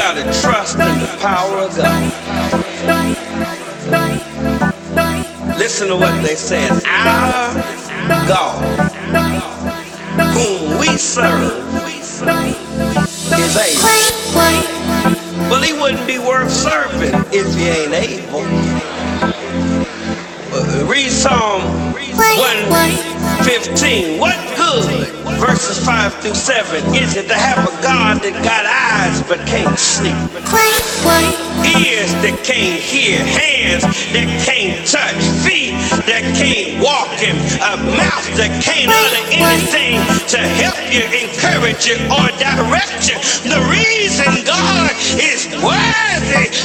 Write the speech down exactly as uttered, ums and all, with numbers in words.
gotta trust in the power of God. Listen to what they said. Our God, whom we serve, is able. Well, he wouldn't be worth serving if he ain't able. Uh, read Psalm one fifteen. What good, verses five through seven, is it to have a God that got eyes but can't see? Ears that can't hear, hands that can't touch, feet that can't walk, and a mouth that can't utter anything to help you, encourage you, or direct you. The reason God is worthy